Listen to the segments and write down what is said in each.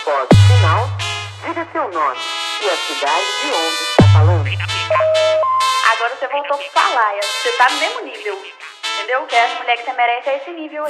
após o sinal, diga seu nome e a cidade de onde está falando. Agora você voltou pra falar, você tá no mesmo nível, entendeu? Que as mulheres que você merece é esse nível aí.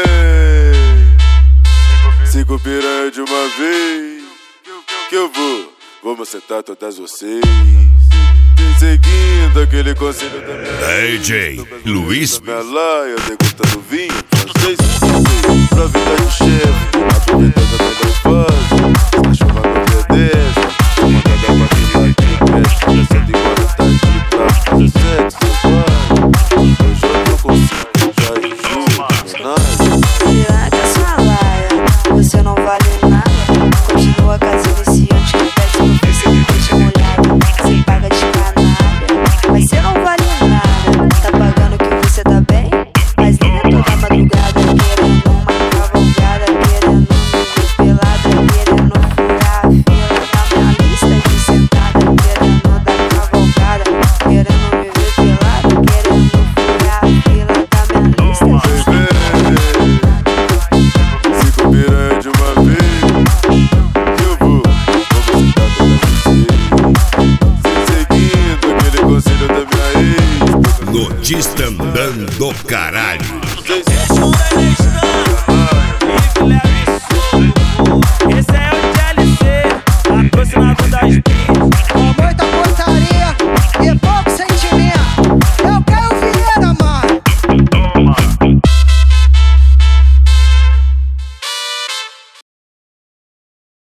Vem, cinco piranha de uma vez, que eu vou macetar todas vocês. Seguindo aquele conselho da minha DJ Luiz minha laia, degustando vinho francês, pra vida de chefe, aproveitando a melhor fase. Está chovendo dia dessa, uma cada batida de peste, já sendo igual tá de pra fazer sexo, vai. Hoje eu tô com cinco, já de junho, Piranha sua laia, você não vale nada. Continua com as iniciantes que pede no Facebook de molhado. Você paga de canalha, mas você não vale nada. Tá pagando que você tá bem, mas liga toda madrugada, querendo uma cavalgada, querendo me ver pelada, querendo furar a fila da minha lista de sentada, querendo dar cavalgada, querendo me ver pelada, querendo furar a fila da minha lista de sentada. cinco piranha de uma vez, que eu vou macetar todas vocês. Seguindo aquele conselho da minha ex, Notícia andando do caralho. vocês